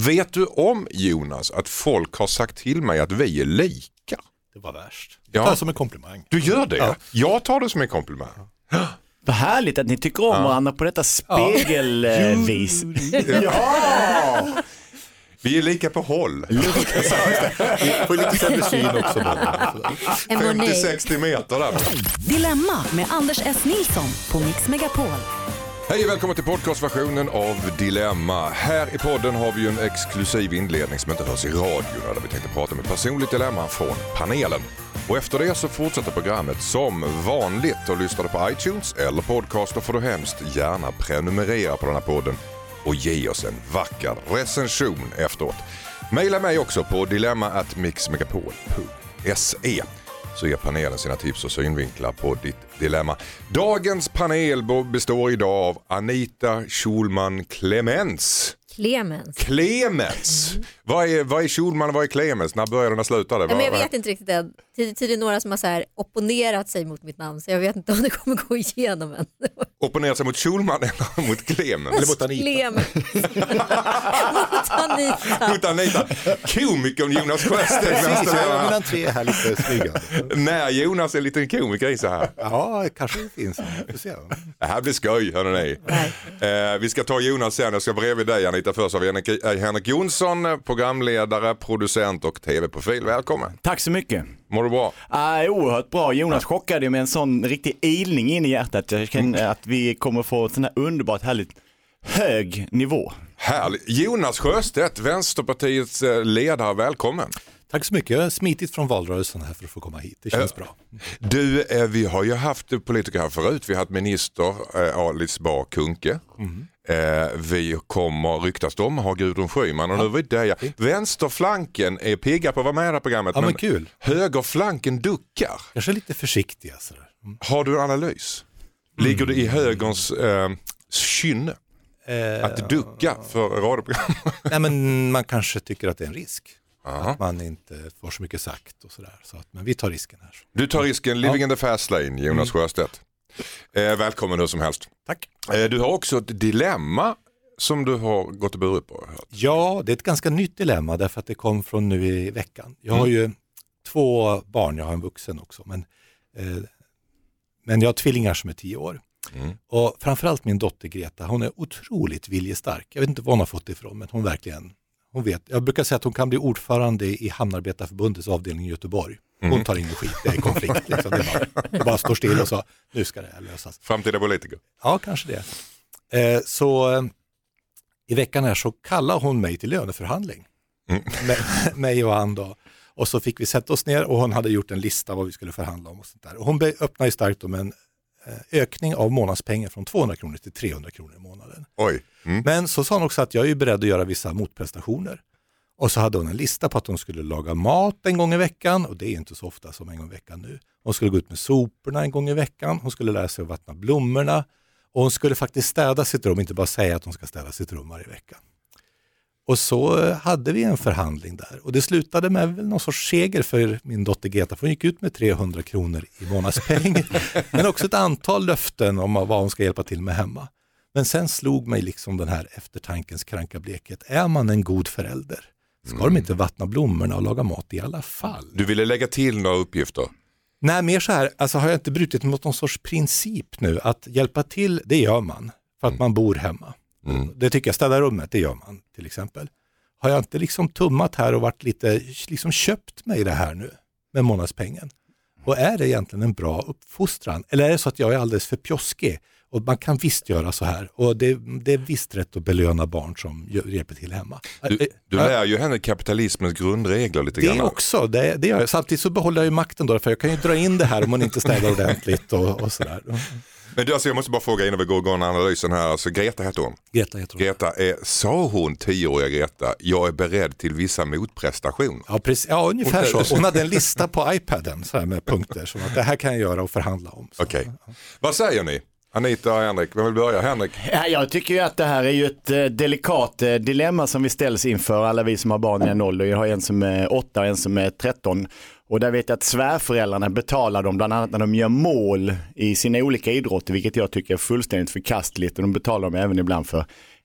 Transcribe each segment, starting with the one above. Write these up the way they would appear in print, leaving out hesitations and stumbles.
Vet du om, Jonas, att folk har sagt till mig att vi är lika? Det var värst. Jag tar det som en komplimang. Du gör det? Ja. Jag tar det som en komplimang. Vad härligt att ni tycker om varandra på detta spegelvis. Ja! Vi är lika på håll. Vi får lite sämre syn också. 50-60 meter där. Dilemma med Anders S. Nilsson på Mix Megapol. Hej och välkommen till podcastversionen av Dilemma. Här i podden har vi ju en exklusiv inledning som inte hörs i radion, där vi tänkte prata om ett personligt dilemma från panelen. Och efter det så fortsätter programmet som vanligt, och lyssnar du på iTunes eller podcast, då får du hemskt gärna prenumerera på den här podden och ge oss en vacker recension efteråt. Maila mig också på dilemma@mixmegapol.se, så ger panelen sina tips och synvinklar på ditt dilemma. Dagens panel består idag av Anita Schulman Clemens. Clemens. Vad är Schulman och vad är Clemens? När började den och slutade? Men jag vet inte riktigt än. Tydligen några som har så här opponerat sig mot mitt namn, så jag vet inte om det kommer gå igenom än. Opponerat sig mot Schulman eller mot Clemens? Eller mot Anita? Mot Anita. Komikern Jonas Sjöstedt. Mellan tre här lite smygande. Nej, Jonas är en liten komiker i så här. Ja, kanske det finns. Det här blir skoj, hörni. Vi ska ta Jonas sen. Jag ska bredvid dig, Anita. Först har vi Henrik Jonsson, programledare, producent och tv-profil. Välkommen. Tack så mycket. Mår du bra? Oerhört bra. Jonas chockade med en sån riktig ilning in i hjärtat. Jag känner att vi kommer få sån här underbart härligt hög nivå. Härligt. Jonas Sjöstedt, Vänsterpartiets ledare, välkommen. Tack så mycket. Jag har smitit från valrörelsen här för att få komma hit. Det känns bra. Du, vi har ju haft politiker här förut. Vi har haft minister Alice Bah Kuhnke. Vi kommer, ryktas om, ha Gudrun Schyman, och nu var det vänsterflanken är pigga på att vara med i det här programmet, men kul. Högerflanken duckar. Kanske lite försiktiga. Har du en analys? Ligger det i högerns kynne att ducka för radioprogram? Nej, men man kanske tycker att det är en risk. Att man inte får så mycket sagt och sådär. Men vi tar risken här. Du tar risken, living in the fast lane, Jonas Sjöstedt. Välkommen hur som helst. Tack. Du har också ett dilemma som du har gått och burit på. Ja, det är ett ganska nytt dilemma därför att det kom från nu i veckan. Jag har ju 2 barn, jag har en vuxen också. Men jag har tvillingar som är 10 år. Och framförallt min dotter Greta, hon är otroligt viljestark. Jag vet inte vad hon har fått ifrån, men hon verkligen, hon vet. Jag brukar säga att hon kan bli ordförande i Hamnarbetarförbundets avdelning i Göteborg. Hon tar ingen skit, det är konflikt. Liksom. Det bara står still och så, nu ska det här lösas. Framtida politiker. Ja, kanske det. Så i veckan här så kallar hon mig till löneförhandling. Mig och han då. Och så fick vi sätta oss ner och hon hade gjort en lista vad vi skulle förhandla om och sånt där. Och hon öppnade ju starkt om en ökning av månadspengar från 200 kronor till 300 kronor i månaden. Oj. Men så sa hon också att jag är beredd att göra vissa motprestationer. Och så hade hon en lista på att hon skulle laga mat en gång i veckan. Och det är inte så ofta som en gång i veckan nu. Hon skulle gå ut med soporna en gång i veckan. Hon skulle lära sig att vattna blommorna. Och hon skulle faktiskt städa sitt rum. Inte bara säga att hon ska städa sitt rum varje vecka. Och så hade vi en förhandling där. Och det slutade med någon sorts seger för min dotter Greta. För hon gick ut med 300 kronor i månadspeng. Men också ett antal löften om vad hon ska hjälpa till med hemma. Men sen slog mig liksom den här eftertankens kranka blekhet. Är man en god förälder? Ska de inte vattna blommorna och laga mat i alla fall? Du ville lägga till några uppgifter? Nej, mer så här, alltså har jag inte brutit mot någon sorts princip nu. Att hjälpa till, det gör man för att man bor hemma. Det tycker jag, städa rummet, det gör man till exempel. Har jag inte liksom tummat här och varit lite, liksom köpt mig det här nu med månadspengen? Och är det egentligen en bra uppfostran? Eller är det så att jag är alldeles för pjoskig? Och man kan visst göra så här. Och det är visst rätt att belöna barn som hjälper till hemma. Du lär ju henne kapitalismens grundregler lite grann. Det också, det gör jag. Samtidigt så behåller jag ju makten då. För jag kan ju dra in det här om man inte städar ordentligt och sådär. Men du, alltså, jag måste bara fråga innan vi går igång analysen här. Alltså, Greta heter hon. Greta sa hon, 10-åriga Greta, jag är beredd till vissa motprestation. Ja, precis. Ja, ungefär så. Hon hade en lista på iPaden så här med punkter. Som att det här kan jag göra och förhandla om. Okej. Vad säger ni? Anita och Henrik, vem vill börja? Henrik? Ja, jag tycker ju att det här är ju ett delikat dilemma som vi ställs inför, alla vi som har barn i en ålder. Jag har en som är 8 och en som är 13. Och där vet jag att svärföräldrarna betalar dem bland annat när de gör mål i sina olika idrotter, vilket jag tycker är fullständigt förkastligt. Och de betalar dem även ibland för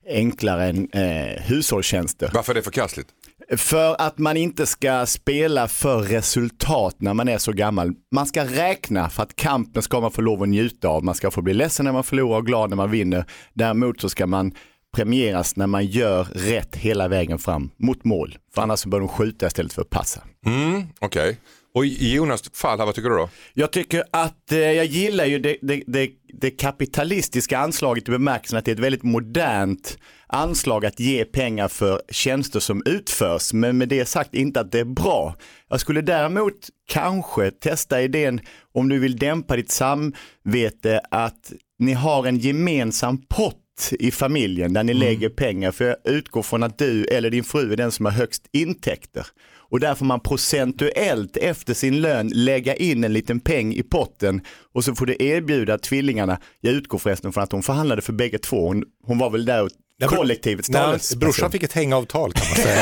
enklare än hushållstjänster. Varför är det förkastligt? För att man inte ska spela för resultat när man är så gammal. Man ska räkna, för att kampen ska man få lov att njuta av. Man ska få bli ledsen när man förlorar och glad när man vinner. Däremot så ska man premieras när man gör rätt hela vägen fram mot mål. För annars så bör de skjuta istället för att passa. Okej. Och i Jonas fall här, vad tycker du då? Jag tycker att jag gillar ju det kapitalistiska anslaget i bemärkelsen att det är ett väldigt modernt anslag att ge pengar för tjänster som utförs. Men med det sagt inte att det är bra. Jag skulle däremot kanske testa idén, om du vill dämpa ditt samvete, att ni har en gemensam pott i familjen där ni lägger pengar. För jag utgår från att du eller din fru är den som har högst intäkter. Och där får man procentuellt efter sin lön lägga in en liten peng i potten och så får du erbjuda tvillingarna. Jag utgår förresten från att hon förhandlade för bägge två. Hon var väl där kollektivets talesperson. Brorsan fick ett hängavtal kan man säga.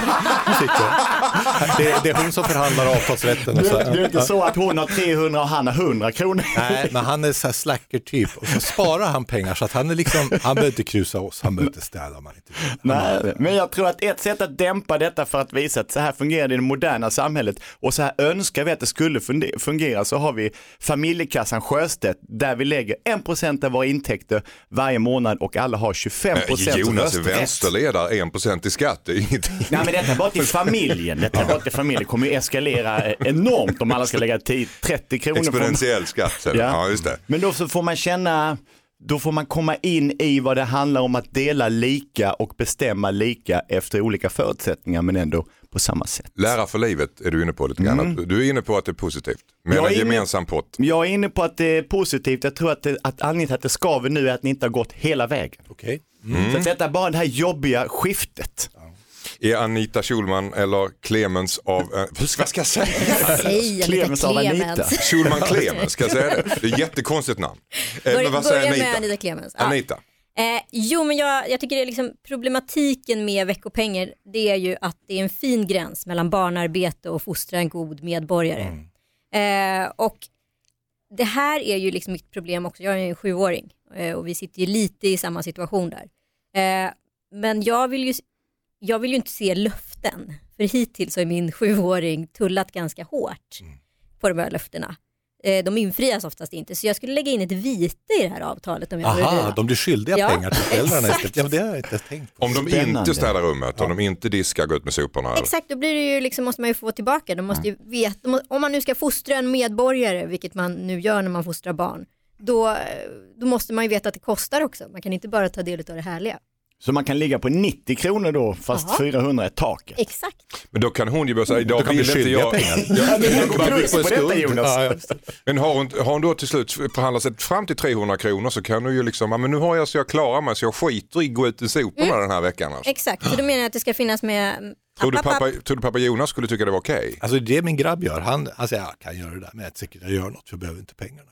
det är hon som förhandlar avtalsrätten. Och så. Det är inte så att hon har 300 och han har 100 kronor. Nej, men han är så här slacker typ. Och så sparar han pengar så att han är liksom, han behöver inte krusa oss, han behöver inte städa. Man inte. Nej, men jag tror att ett sätt att dämpa detta för att visa att så här fungerar det i det moderna samhället och så här önskar vi att det skulle fungera, så har vi familjekassan Sjöstedt där vi lägger 1% av våra intäkter varje månad och alla har 25%. Jonas är vänsterledare, 1% i skatt, det är ingenting. Nej, men detta är bara till familjen. Det kommer ju eskalera enormt om alla ska lägga 30 kronor. Exponentiell skatt. Ja, just det. Men då så får man känna, då får man komma in i vad det handlar om att dela lika och bestämma lika efter olika förutsättningar men ändå på samma sätt. Lära för livet är du inne på lite grann. Du är inne på att det är positivt med en gemensam pott. Jag är inne på att det är positivt. Jag tror att anledningen till att det skaver nu är att ni inte har gått hela vägen. Okej. Så detta är bara det här jobbiga skiftet. Är Anita Schulman eller Clemens av... vad ska jag säga? Clemens av Anita. Schulman Clemens, ska jag säga det? Det är ett jättekonstigt namn. Men vad säger Anita? Med Anita Clemens. Anita. Jo, men jag tycker det är liksom problematiken med veckopengar, det är ju att det är en fin gräns mellan barnarbete och fostra en god medborgare. Och det här är ju liksom mitt problem också. Jag är en 7-åring och vi sitter ju lite i samma situation där. Men jag vill ju inte se löften. För hittills har min 7-åring tullat ganska hårt på de här löftena. De infrias oftast inte. Så jag skulle lägga in ett vite i det här avtalet. Om jag de blir skyldiga pengar till föräldrarna istället. Ja, det har jag inte tänkt på. Om de inte städar rummet, om de inte diskar, går ut med soporna. Eller? Exakt, då blir det ju liksom, måste man ju få tillbaka. De måste ju veta, om man nu ska fostra en medborgare, vilket man nu gör när man fostrar barn, då måste man ju veta att det kostar också. Man kan inte bara ta del av det härliga. Så man kan ligga på 90 kronor då, fast 400 är taket. Exakt. Men då kan hon ju börja säga, idag vill inte jag... Men har hon då till slut förhandlat sig fram till 300 kronor så kan hon ju liksom, men nu har jag så jag klarar mig så jag skiter i att gå ut i soporna den här veckan. Alltså. Exakt, så då menar jag att det ska finnas med... Tror du pappa Jonas skulle tycka det var okej? Alltså det min grabb gör, han säger jag kan göra det där, men jag gör något för jag behöver inte pengarna.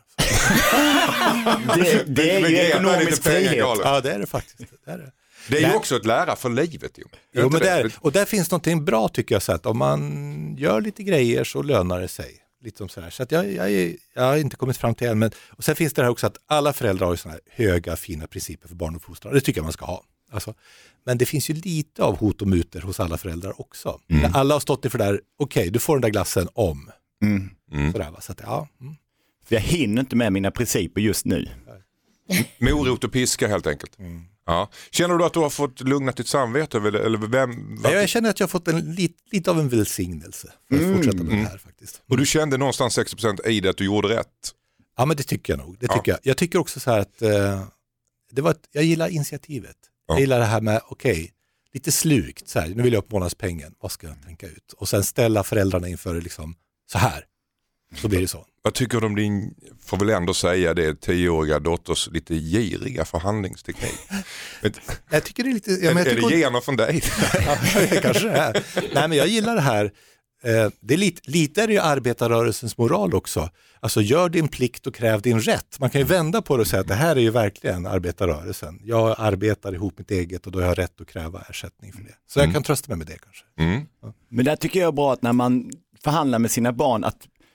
det är ju ekonomisk frihet. Ja, det är det faktiskt. Det är ju också ett lära för livet. Jo, men och där finns någonting bra tycker jag, så att om man gör lite grejer så lönar det sig. Lite som så här. Så att jag har inte kommit fram till än. Men, och sen finns det här också att alla föräldrar har såna här höga, fina principer för barnuppfostran. Det tycker jag man ska ha. Alltså, men det finns ju lite av hot och muter hos alla föräldrar också. Alla har stått för där, okej, du får den där glassen om. Sådär, va? Så att, För jag hinner inte med mina principer just nu. Morot och piska helt enkelt. Ja. Känner du att du har fått lugna ditt samvete? Eller jag känner att jag har fått lite av en välsignelse för att fortsätta med det här faktiskt. Och du kände någonstans 60% i det att du gjorde rätt? Ja, men det tycker jag nog. Jag tycker också så här att jag gillar initiativet. Jag gillar det här med, lite slukt. Så här, nu vill jag upp månadspengen. Vad ska jag tänka ut? Och sen ställa föräldrarna inför liksom, så här. Så blir det så. Jag tycker de din, får väl ändå säga det, 10-åriga dotters lite giriga förhandlingsteknik. Jag tycker det är lite... är det gener från dig? Ja, kanske det är. Nej, men jag gillar det här. Det är lite är det ju arbetarrörelsens moral också. Alltså gör din plikt och kräv din rätt. Man kan ju vända på det och säga att det här är ju verkligen arbetarrörelsen. Jag arbetar ihop mitt eget och då har jag rätt att kräva ersättning för det. Så jag kan trösta mig med det kanske. Men där tycker jag är bra att när man förhandlar med sina barn att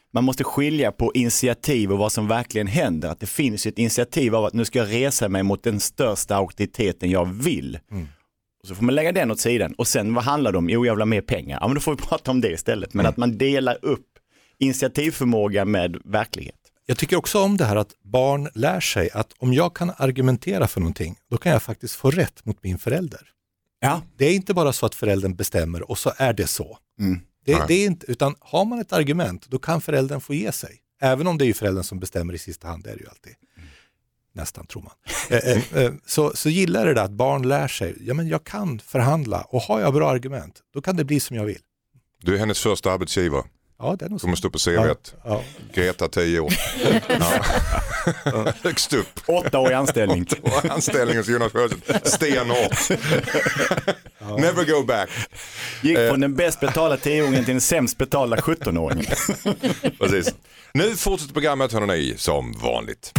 man måste skilja på initiativ och vad som verkligen händer. Att det finns ett initiativ av att nu ska jag resa mig mot den största auktoriteten jag vill. Och så får man lägga den åt sidan. Och sen vad handlar det om? Jo, jag vill ha mer pengar. Ja, men då får vi prata om det istället. Men att man delar upp initiativförmåga med verklighet. Jag tycker också om det här att barn lär sig att om jag kan argumentera för någonting, då kan jag faktiskt få rätt mot min förälder. Ja. Det är inte bara så att föräldern bestämmer och så är det så. Det är inte, utan har man ett argument, då kan föräldern få ge sig. Även om det är ju föräldern som bestämmer i sista hand, det är det ju alltid. Nästan tror man. Så gillar det där att barn lär sig, ja men jag kan förhandla och har jag bra argument, då kan det bli som jag vill. Du är hennes första arbetsgivare. Ja, det är nog så. Kommer stå på CV1. Ja. Greta 10 år. Högst upp. 8 år i anställning. 8 år i anställning hos Jonas Sjöstedt. Stenhårt. Never go back. Gick från den bäst betalda 10-åringen till den sämst betalda 17-åringen. Precis. Nu fortsätter programmet, hörni, som vanligt.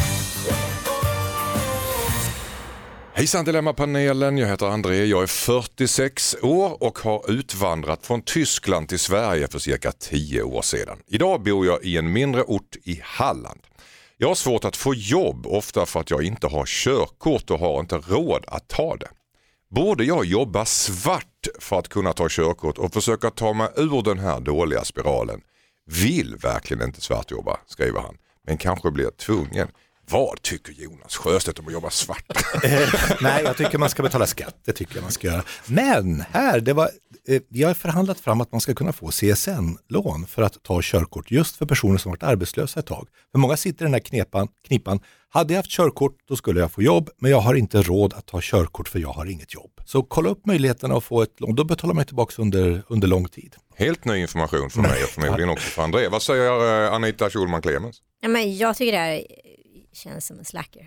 Hejsan Dilemma-panelen, jag heter André, jag är 46 år och har utvandrat från Tyskland till Sverige för cirka 10 år sedan. Idag bor jag i en mindre ort i Halland. Jag har svårt att få jobb, ofta för att jag inte har körkort och har inte råd att ta det. Borde jag jobba svart för att kunna ta körkort och försöka ta mig ur den här dåliga spiralen? Vill verkligen inte svartjobba, skriver han, men kanske blir tvungen. Vad tycker Jonas Sjöstedt om att jobba svart? Nej, jag tycker man ska betala skatt. Det tycker jag man ska göra. Men här, jag har förhandlat fram att man ska kunna få CSN-lån för att ta körkort just för personer som varit arbetslösa ett tag. För många sitter i den här knipan. Hade jag haft körkort, då skulle jag få jobb, men jag har inte råd att ta körkort för jag har inget jobb. Så kolla upp möjligheterna att få ett lån. Då betalar man tillbaka under lång tid. Helt ny information för mig och förmodligen också för André. Vad säger Anita Schulman-Clemens? Ja, men jag tycker det här känns som en slacker.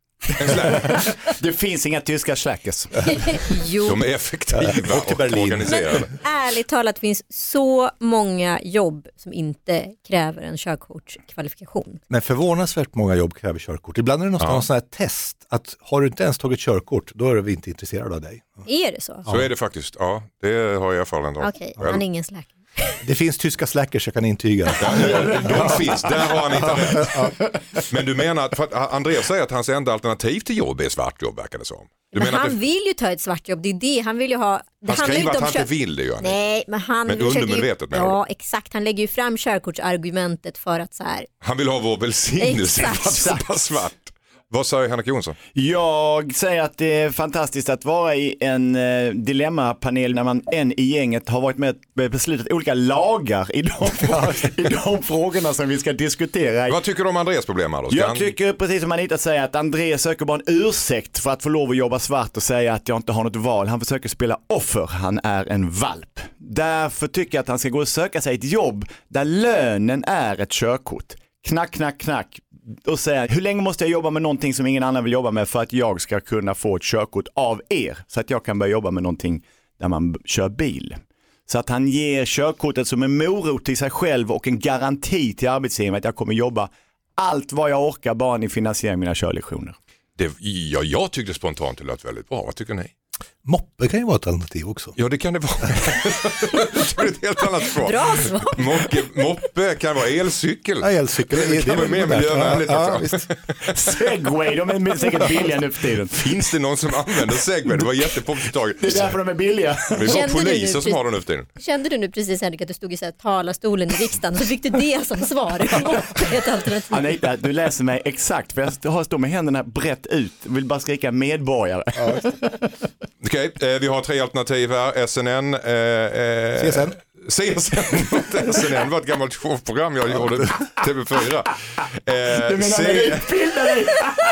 Det finns inga tyska slackers. Jo. De är effektiva och organiserade. Men ärligt talat finns så många jobb som inte kräver en körkortskvalifikation. Men förvånansvärt många jobb kräver körkort. Ibland är det någon sån här test att har du inte ens tagit körkort, då är vi inte intresserade av dig. Är det så? Så är det faktiskt, ja. Det har jag erfarenhet av. Okej, han är ingen slacker. Det finns tyska slackers, jag kan intyga. De finns, där har han inte rätt. Men du menar, för att Andreas säger att hans enda alternativ till jobb är svartjobb, verkar det som. Men han vill ju ta ett svartjobb, det är det han vill ju ha. Han skriver att han inte vill det, gör han. Nej, men han undermedvetet med ja, exakt. Han lägger ju fram körkortsargumentet för att så här. Han vill ha vår välsignelse för att jobba svart. Vad säger Henrik Jonsson? Jag säger att det är fantastiskt att vara i en dilemmapanel när man i gänget har varit med och beslutat olika lagar i de frågorna som vi ska diskutera. Vad tycker du om Andreas problem här då? Jag tycker precis som Anita säger att Andreas söker bara en ursäkt för att få lov att jobba svart och säga att jag inte har något val. Han försöker spela offer, han är en valp. Därför tycker jag att han ska gå och söka sig ett jobb där lönen är ett körkort. Knack, knack, knack. Och säga, hur länge måste jag jobba med någonting som ingen annan vill jobba med för att jag ska kunna få ett körkort av er? Så att jag kan börja jobba med någonting där man kör bil. Så att han ger körkortet som en morot till sig själv och en garanti till arbetsgivaren att jag kommer jobba allt vad jag orkar bara ni finansierar mina körlektioner. Jag tyckte spontant det lät väldigt bra. Vad tycker ni? Moppe kan ju vara ett alternativ också. Ja, det kan det vara. Det är ett helt annat svar. Bra svar. Moppe kan vara elcykel. Ja, elcykel. Det kan vara mer miljövänligt. Ja, Segway, de är säkert billiga nu för tiden. Finns det någon som använder Segway? Det var jättepopulärt. Det är därför de är billiga. Det var poliser som har den nu för tiden. Kände du nu precis, Henrik, att du stod i så här talarstolen i riksdagen så fick du det som svar? Ett alternativ. Anita, du läser mig exakt för jag står med händerna brett ut. Jag vill bara skrika medborgare. Ja. Okej, vi har 3 alternativ här. SNN. SNN var ett gammalt showprogram jag gjorde TV4. Du menar när du utbildar dig?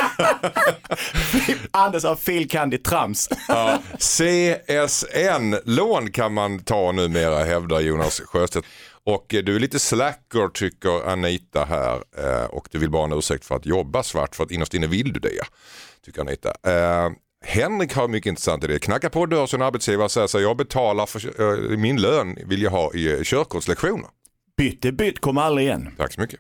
Anders har fillkandigt trams. Ja, CSN-lån kan man ta numera, hävdar Jonas Sjöstedt. Och du är lite slacker, tycker Anita här. Och du vill bara en ursäkt för att jobba svart, för att innerst inne vill du det, tycker Anita. Henrik har mycket intressant i det. Knacka på dörr som arbetsgivare och säger så jag betalar för min lön vill jag ha i körkortslektioner. Bytt kommer aldrig igen. Tack så mycket.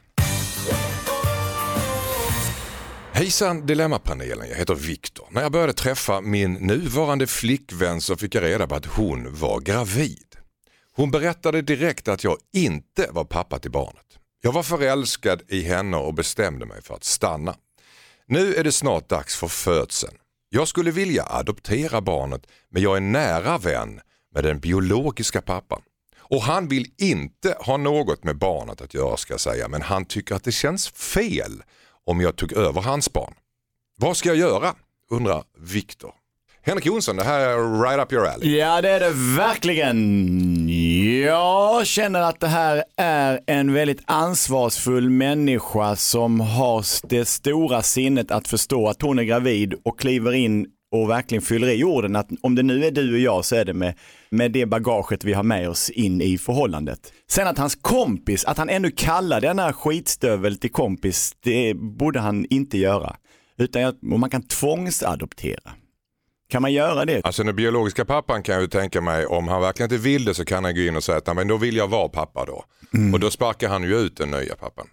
Hejsan Dilemmapanelen, jag heter Viktor. När jag började träffa min nuvarande flickvän så fick jag reda på att hon var gravid. Hon berättade direkt att jag inte var pappa till barnet. Jag var förälskad i henne och bestämde mig för att stanna. Nu är det snart dags för födseln. Jag skulle vilja adoptera barnet, men jag är nära vän med den biologiska pappan. Och han vill inte ha något med barnet att göra, ska jag säga, men han tycker att det känns fel om jag tog över hans barn. Vad ska jag göra? Undrar Viktor. Henrik Jonsson, det här är right up your alley. Ja, det är det verkligen. Jag känner att det här är en väldigt ansvarsfull människa som har det stora sinnet att förstå att hon är gravid och kliver in och verkligen fyller i orden. Att om det nu är du och jag så är det med det bagaget vi har med oss in i förhållandet. Sen att hans kompis, att han ännu kallar denna skitstövel till kompis, det borde han inte göra. Utan man kan tvångsadoptera. Kan man göra det? Alltså den biologiska pappan kan jag ju tänka mig, om han verkligen inte vill det så kan han gå in och säga att men då vill jag vara pappa då. Och då sparkar han ju ut den nya pappan.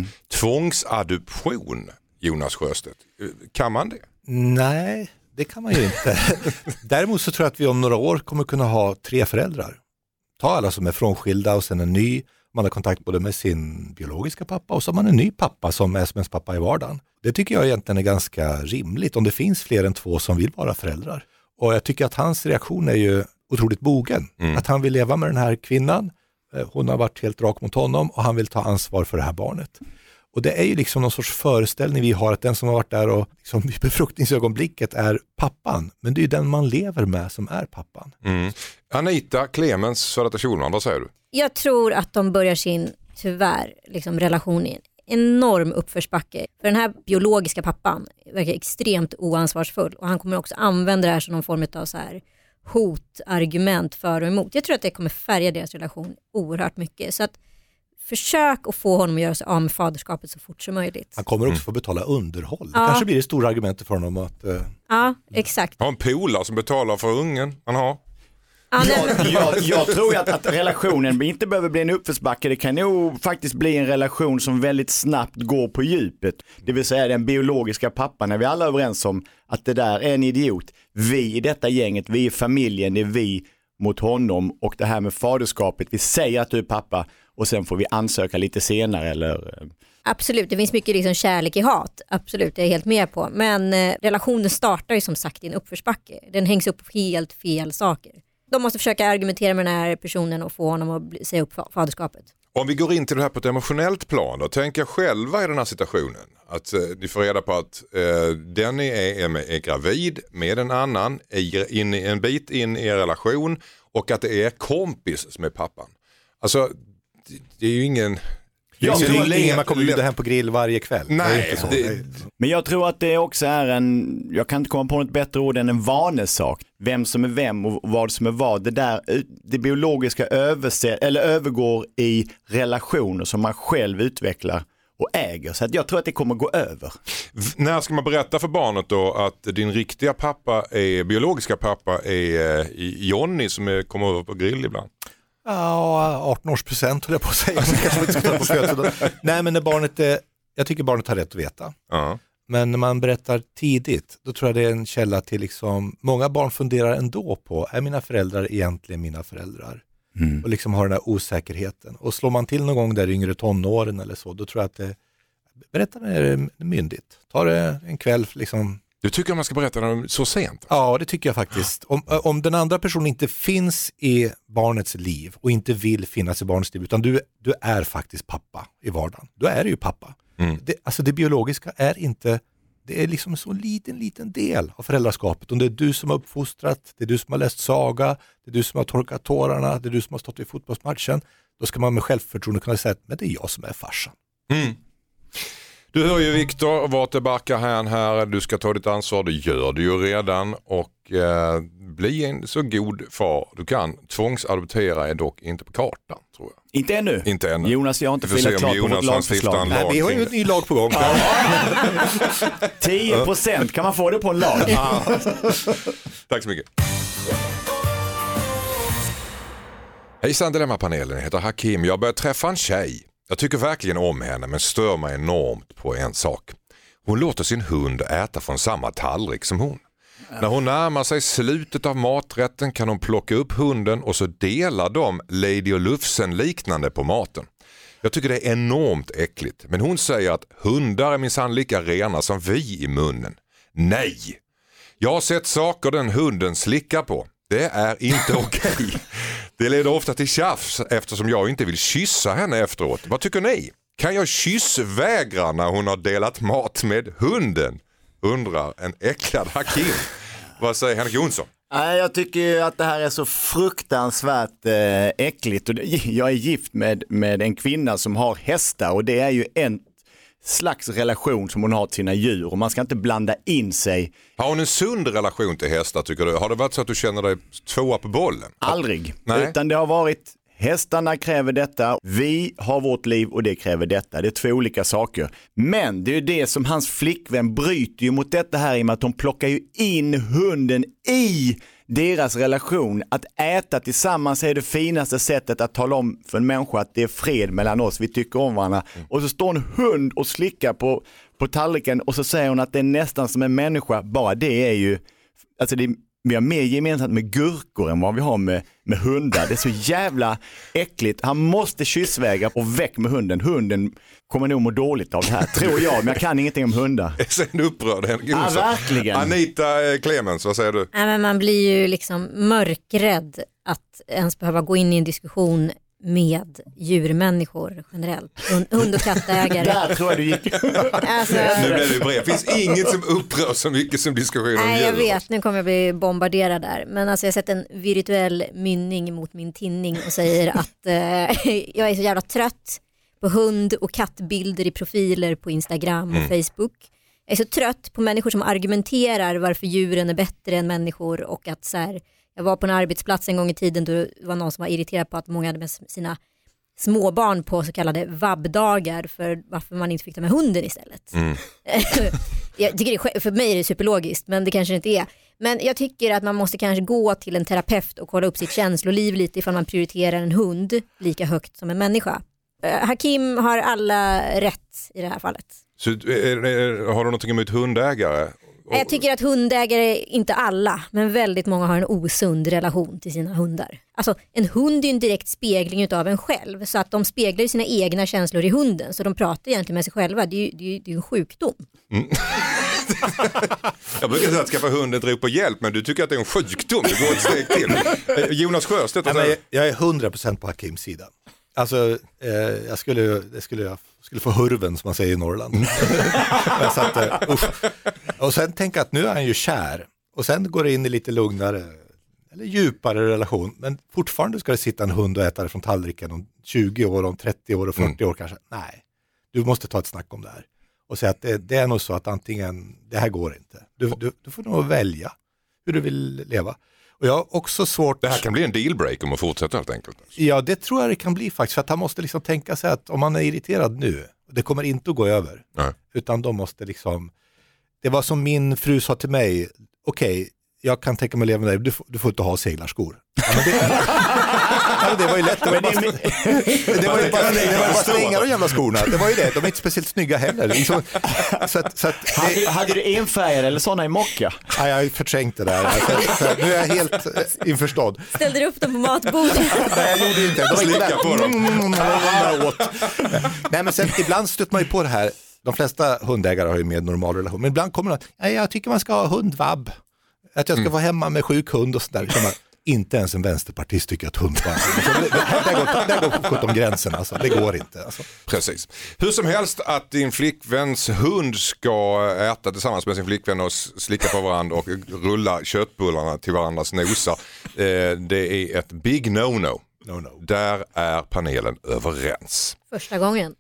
Tvångsadoption, Jonas Sjöstedt. Kan man det? Nej, det kan man ju inte. Däremot så tror jag att vi om några år kommer kunna ha 3 föräldrar. Ta alla som är frånskilda och sen en ny. Man har kontakt både med sin biologiska pappa och så har man en ny pappa som är som ens pappa i vardagen. Det tycker jag egentligen är ganska rimligt om det finns fler än 2 som vill vara föräldrar. Och jag tycker att hans reaktion är ju otroligt mogen. Att han vill leva med den här kvinnan. Hon har varit helt rak mot honom och han vill ta ansvar för det här barnet. Och det är ju liksom någon sorts föreställning vi har att den som har varit där och liksom i befruktningsögonblicket är pappan. Men det är ju den man lever med som är pappan. Anita Clemens, före detta Schulman, vad säger du? Jag tror att de börjar sin, tyvärr, liksom relation i en enorm uppförsbacke. För den här biologiska pappan verkar extremt oansvarsfull och han kommer också använda det här som någon form av så här hotargument för och emot. Jag tror att det kommer färga deras relation oerhört mycket. Så att försök att få honom att göra sig av med faderskapet så fort som möjligt. Han kommer också få betala underhåll. Det kanske blir det stora argumentet för honom att... Ja, exakt. Ha en polare som betalar för ungen man har. Jag tror att relationen inte behöver bli en uppförsbacke. Det kan nog faktiskt bli en relation som väldigt snabbt går på djupet. Det vill säga den biologiska pappan, när vi alla är överens om att det där är en idiot. Vi i detta gänget, vi i familjen, det är vi mot honom och det här med faderskapet. Vi säger att du är pappa och sen får vi ansöka lite senare eller... Absolut, det finns mycket liksom kärlek i hat. Absolut, det är jag helt med på. Men relationen startar ju som sagt i en uppförsbacke. Den hängs upp på helt fel saker. De måste försöka argumentera med den här personen och få honom att säga upp faderskapet. Om vi går in till det här på ett emotionellt plan då, tänker själva i den här situationen att ni får reda på att den är gravid med en annan, en bit in i en relation och att det är kompis som är pappan. Alltså det är ju ingen... Jag tror ingen man kommer bjuda hem på grill varje kväll. Nej, Men jag tror att det också är jag kan inte komma på något bättre ord än en vanesak. Vem som är vem och vad som är vad. Det biologiska övergår i relationer som man själv utvecklar och äger. Så att jag tror att det kommer gå över. När ska man berätta för barnet då att din riktiga biologiska pappa är Johnny som kommer över på grill ibland? Ja, 18-årspresent höll jag på att säga. Nej, men när jag tycker barnet har rätt att veta. Men när man berättar tidigt, då tror jag det är en källa till liksom, många barn funderar ändå på, är mina föräldrar egentligen mina föräldrar? Och liksom har den här osäkerheten. Och slår man till någon gång där yngre tonåren eller så, då tror jag att berätta när det är myndigt. Ta det en kväll liksom. Du tycker man ska berätta dem så sent? Ja, det tycker jag faktiskt. Om den andra personen inte finns i barnets liv och inte vill finnas i barnets liv, utan du är faktiskt pappa i vardagen. Då är du ju pappa. Det biologiska är inte, det är liksom en så liten del av föräldraskapet. Om det är du som har uppfostrat, det är du som har läst saga, det är du som har torkat tårarna, det är du som har stått i fotbollsmatchen, då ska man med självförtroende kunna säga att men det är jag som är farsan. Du hör ju Viktor, vart det barkar här, du ska ta ditt ansvar, det gör du ju redan och bli en så god far du kan. Tvångsadoptera är dock inte på kartan, tror jag. Inte ännu. Inte ännu. Jonas, jag har inte fyllt klart på vårt lagförslag. Nej, vi har ju ett ny lag på gång. 10% kan man få det på en lag. Tack så mycket. Hejsan Dilemma-panelen, jag heter Hakim. Jag börjar träffa en tjej. Jag tycker verkligen om henne men stör mig enormt på en sak. Hon låter sin hund äta från samma tallrik som hon. När hon närmar sig slutet av maträtten kan hon plocka upp hunden och så delar de Lady och Lufsen liknande på maten. Jag tycker det är enormt äckligt. Men hon säger att hundar är minsann lika rena som vi i munnen. Nej! Jag har sett saker den hunden slickar på. Det är inte okej. Det leder ofta till tjafs eftersom jag inte vill kyssa henne efteråt. Vad tycker ni? Kan jag kyssvägra när hon har delat mat med hunden? Undrar en äcklad Hakim. Vad säger Henrik Jonsson? Jag tycker att det här är så fruktansvärt äckligt. Och jag är gift med en kvinna som har hästar och det är ju en slags relation som hon har till sina djur och man ska inte blanda in sig. Har hon en sund relation till hästar tycker du? Har det varit så att du känner dig tvåa på bollen? Aldrig, Nej. Utan det har varit hästarna kräver detta, vi har vårt liv och det kräver detta. Det är två olika saker. Men det är ju det som hans flickvän bryter ju mot detta här i och med att hon plockar ju in hunden i deras relation. Att äta tillsammans är det finaste sättet att tala om för en människa att det är fred mellan oss, vi tycker om varandra. Och så står en hund och slickar på tallriken och så säger hon att det är nästan som en människa. Bara det är ju, alltså vi har mer gemensamt med gurkor än vad vi har med hundar. Det är så jävla äckligt. Han måste kyssvägra och väck med hunden. Hunden kommer nog må dåligt av det här, tror jag. Men jag kan ingenting om hundar. Är sen upprörd, Henrik Jonsson. Ja, verkligen. Anita Clemens, vad säger du? Nej, men man blir ju liksom mörkrädd att ens behöva gå in i en diskussion med djurmänniskor generellt. Hund- och kattägare. Där tror jag du gick. Alltså, Nu blev det brev. Det finns inget som upprör så mycket som diskussioner om nej, jag djur. vet. Nu kommer jag bli bombarderad där. Men alltså, jag har sett en virtuell mynning mot min tinning och säger att jag är så jävla trött på hund- och kattbilder i profiler på Instagram och Facebook. Jag är så trött på människor som argumenterar varför djuren är bättre än människor och att så här, jag var på en arbetsplats en gång i tiden då det var någon som var irriterad på att många hade med sina småbarn på så kallade vabbdagar för varför man inte fick ta med hunden istället. Jag tycker för mig är det superlogiskt, men det kanske inte är. Men jag tycker att man måste kanske gå till en terapeut och kolla upp sitt känsloliv lite ifall man prioriterar en hund lika högt som en människa. Hakim har alla rätt i det här fallet. Så, har du någonting emot hundägare? Jag tycker att hundägare, inte alla, men väldigt många har en osund relation till sina hundar. Alltså en hund är ju en direkt spegling av en själv, så att de speglar sina egna känslor i hunden, så de pratar egentligen med sig själva. Det är ju en sjukdom. Jag brukar säga att skaffa hunden ett rop på hjälp, men du tycker att det är en sjukdom. Det går ett steg till. Jonas Sjöstedt. Jag är 100% på Hakims sida. Alltså, jag skulle få hurven som man säger i Norrland. Så att, och sen tänka att nu är han ju kär. Och sen går det in i lite lugnare eller djupare relation. Men fortfarande ska det sitta en hund och äta det från tallriken om 20 år, om 30 år och 40 år kanske. Nej, du måste ta ett snack om det här. Och säga att det är nog så att antingen, det här går inte. Du får nog välja hur du vill leva. Och jag har också svårt... Det här kan bli en dealbreaker om att fortsätta helt enkelt. Ja, det tror jag det kan bli faktiskt. För att han måste liksom tänka sig att om man är irriterad nu, det kommer inte att gå över. Nej. Utan de måste liksom... Det var som min fru sa till mig, okej, jag kan tänka mig att leva med dig, du får inte ha seglarskor. Ja, men det var ju lätt. Det var ju bara stränga de jävla skorna. Det var ju det, de är inte speciellt snygga heller. Liksom, hade du enfärgade eller sådana i mocka? Ja, jag har förträngt det där. Så nu är jag helt införstådd. Ställde du upp dem på matbordet? Nej, jag gjorde inte. De Slicka på dem. Nej, men sen ibland stöter man ju på det här. De flesta hundägare har ju med normal relation. Men ibland kommer det, jag tycker man ska ha hundvabb. Att jag ska vara hemma med sjuk hund och sådär. Inte ens en vänsterpartist tycker att hundvabb. Det går på gränsen. Alltså. Det går inte. Alltså. Precis. Hur som helst att din flickväns hund ska äta tillsammans med sin flickvän och slicka på varandra och rulla köttbullarna till varandras nosar. Det är ett big no-no. No. Där är panelen överens. Första gången.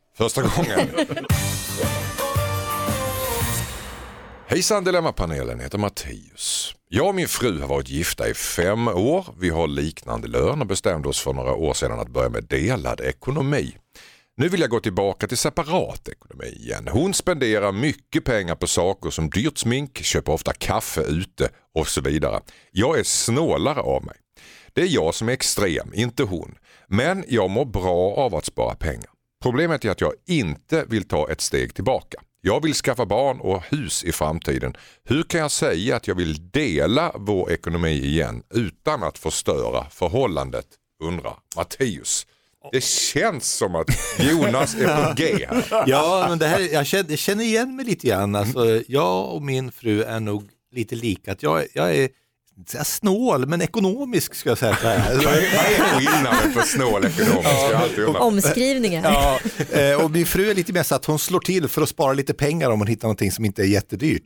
Hejsan Dilemma-panelen, heter Mattias. Jag och min fru har varit gifta i 5 år. Vi har liknande lön och bestämde oss för några år sedan att börja med delad ekonomi. Nu vill jag gå tillbaka till separat ekonomi igen. Hon spenderar mycket pengar på saker som dyrt smink, köper ofta kaffe ute och så vidare. Jag är snålare av mig. Det är jag som är extrem, inte hon. Men jag mår bra av att spara pengar. Problemet är att jag inte vill ta ett steg tillbaka. Jag vill skaffa barn och hus i framtiden. Hur kan jag säga att jag vill dela vår ekonomi igen utan att förstöra förhållandet, undrar Mattias. Det känns som att Jonas är på G här. Ja, men det här, jag känner igen mig lite grann. Alltså, jag och min fru är nog lite lika. Att jag är snål, men ekonomisk ska jag säga. Vad är skillnaden för snål ekonomisk? Omskrivningen. Ja, och min fru är lite mer så att hon slår till för att spara lite pengar om hon hittar någonting som inte är jättedyrt.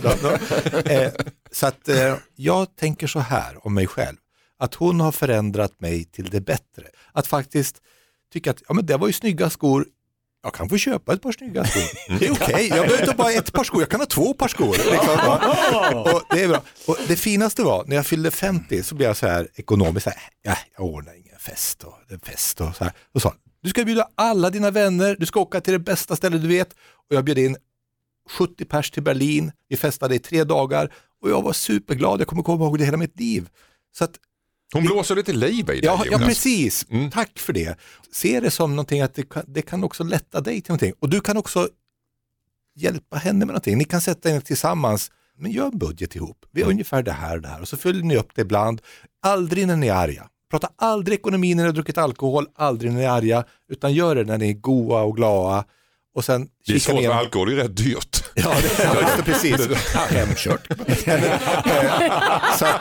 Så att jag tänker så här om mig själv. Att hon har förändrat mig till det bättre. Att faktiskt tycka att men det var ju snygga skor. Jag kan få köpa ett par snygga skor. Det är okej. Jag behöver inte bara ett par skor. Jag kan ha 2 par skor. Liksom. Och det är bra. Och det finaste var, när jag fyllde 50 så blev jag så här ekonomiskt. Så här, jag ordnar ingen fest. Och så här. Och sa, du ska bjuda alla dina vänner. Du ska åka till det bästa stället du vet. Och jag bjöd in 70 pers till Berlin. Vi festade i 3 dagar. Och jag var superglad. Jag kommer komma ihåg det hela mitt liv. Så att hon blåser lite liv i det. Ja, precis. Tack för det. Se det som någonting att det kan också lätta dig till någonting. Och du kan också hjälpa henne med någonting. Ni kan sätta in tillsammans, men gör en budget ihop. Vi har ungefär det här och det här. Och så följer ni upp det ibland. Aldrig när ni är arga. Prata aldrig ekonomi när ni har druckit alkohol. Aldrig när ni är arga. Utan gör det när ni är goa och glada. Och sen det är svårt med alkohol, det är rätt dyrt. Ja, det är precis. Hemkört. Så att...